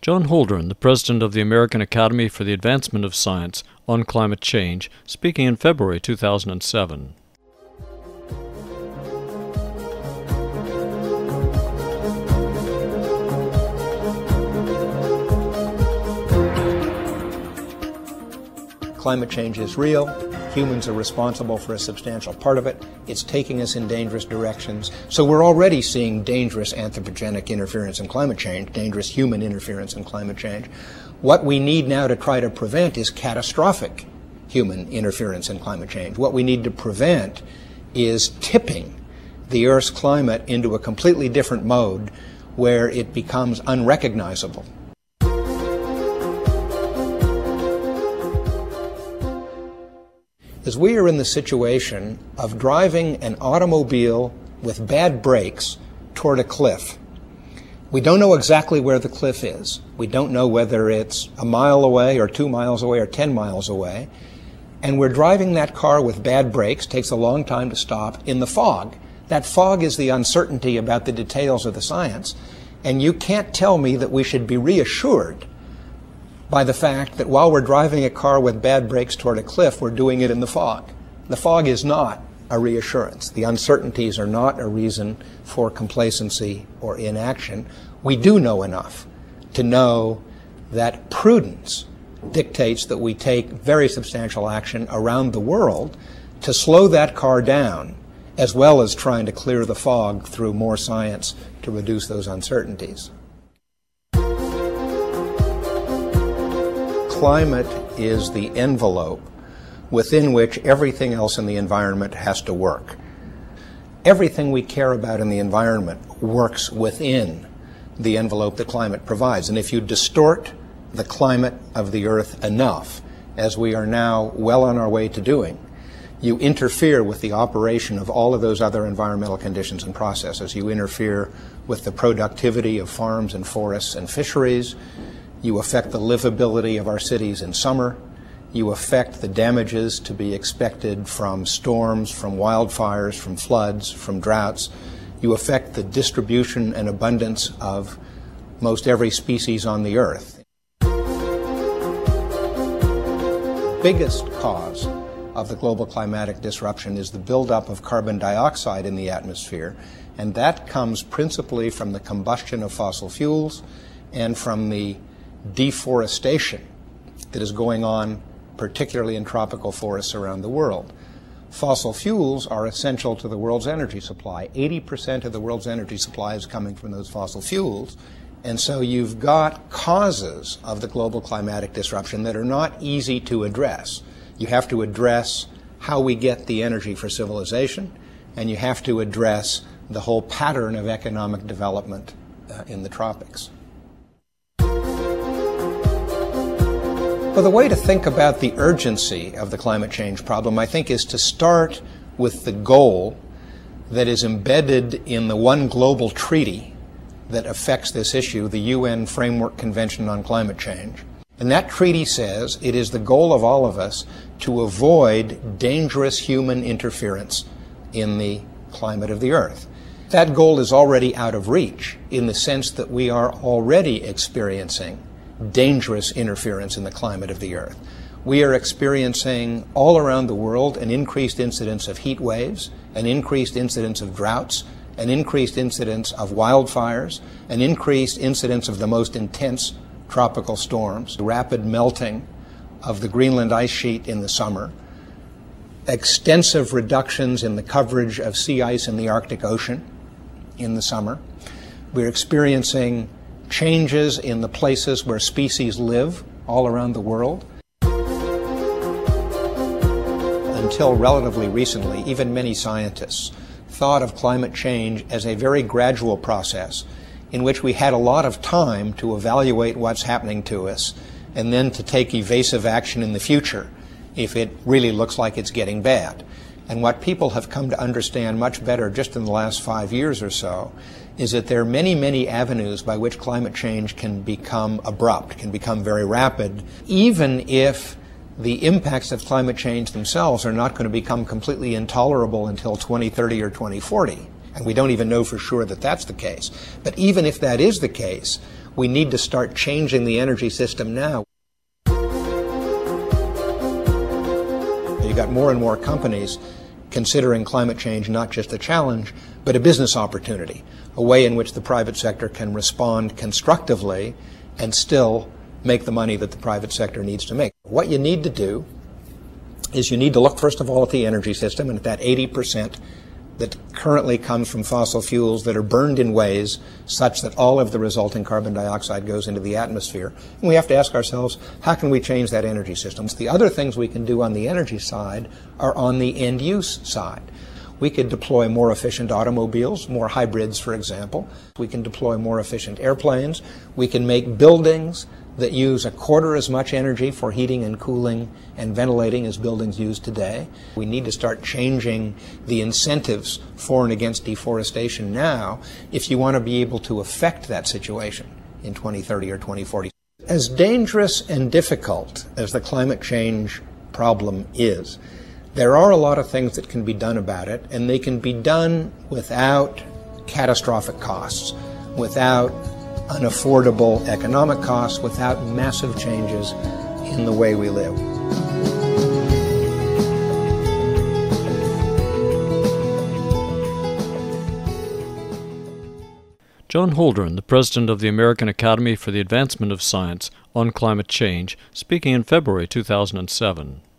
John Holdren, the president of the American Academy for the Advancement of Science on Climate Change, speaking in February 2007. Climate change is real. Humans are responsible for a substantial part of it. It's taking us in dangerous directions. So we're already seeing dangerous anthropogenic interference in climate change, dangerous human interference in climate change. What we need now to try to prevent is catastrophic human interference in climate change. What we need to prevent is tipping the Earth's climate into a completely different mode where it becomes unrecognizable. As we are in the situation of driving an automobile with bad brakes toward a cliff. We don't know exactly where the cliff is. We don't know whether it's a mile away or 2 miles away or 10 miles away. And we're driving that car with bad brakes, takes a long time to stop, in the fog. That fog is the uncertainty about the details of the science. And you can't tell me that we should be reassured by the fact that while we're driving a car with bad brakes toward a cliff, we're doing it in the fog. The fog is not a reassurance. The uncertainties are not a reason for complacency or inaction. We do know enough to know that prudence dictates that we take very substantial action around the world to slow that car down, as well as trying to clear the fog through more science to reduce those uncertainties. Climate is the envelope within which everything else in the environment has to work. Everything we care about in the environment works within the envelope that climate provides. And if you distort the climate of the Earth enough, as we are now well on our way to doing, you interfere with the operation of all of those other environmental conditions and processes. You interfere with the productivity of farms and forests and fisheries. You affect the livability of our cities in summer. You affect the damages to be expected from storms, from wildfires, from floods, from droughts. You affect the distribution and abundance of most every species on the Earth. The biggest cause of the global climatic disruption is the buildup of carbon dioxide in the atmosphere, and that comes principally from the combustion of fossil fuels and from the deforestation that is going on, particularly in tropical forests around the world. Fossil fuels are essential to the world's energy supply. 80% of the world's energy supply is coming from those fossil fuels. And so you've got causes of the global climatic disruption that are not easy to address. You have to address how we get the energy for civilization, and you have to address the whole pattern of economic development in the tropics. Well, the way to think about the urgency of the climate change problem, I think, is to start with the goal that is embedded in the one global treaty that affects this issue, the UN Framework Convention on Climate Change. And that treaty says it is the goal of all of us to avoid dangerous human interference in the climate of the Earth. That goal is already out of reach in the sense that we are already experiencing dangerous interference in the climate of the Earth. We are experiencing all around the world an increased incidence of heat waves, an increased incidence of droughts, an increased incidence of wildfires, an increased incidence of the most intense tropical storms, rapid melting of the Greenland ice sheet in the summer, extensive reductions in the coverage of sea ice in the Arctic Ocean in the summer. We're experiencing changes in the places where species live all around the world. Until relatively recently, even many scientists thought of climate change as a very gradual process in which we had a lot of time to evaluate what's happening to us and then to take evasive action in the future if it really looks like it's getting bad. And what people have come to understand much better just in the last 5 years or so is that there are many, many avenues by which climate change can become abrupt, can become very rapid, even if the impacts of climate change themselves are not going to become completely intolerable until 2030 or 2040. And we don't even know for sure that that's the case. But even if that is the case, We need to start changing the energy system now. You got more and more companies considering climate change not just a challenge, but a business opportunity, a way in which the private sector can respond constructively and still make the money that the private sector needs to make. What you need to do is you need to look, first of all, at the energy system and at that 80% that currently comes from fossil fuels that are burned in ways such that all of the resulting carbon dioxide goes into the atmosphere. And we have to ask ourselves, how can we change that energy system? The other things we can do on the energy side are on the end-use side. We could deploy more efficient automobiles, more hybrids, for example. We can deploy more efficient airplanes. We can make buildings that use a quarter as much energy for heating and cooling and ventilating as buildings use today. We need to start changing the incentives for and against deforestation now if you want to be able to affect that situation in 2030 or 2040. As dangerous and difficult as the climate change problem is, there are a lot of things that can be done about it, and they can be done without catastrophic costs, without unaffordable economic costs, without massive changes in the way we live. John Holdren, the president of the American Academy for the Advancement of Science on Climate Change, speaking in February 2007.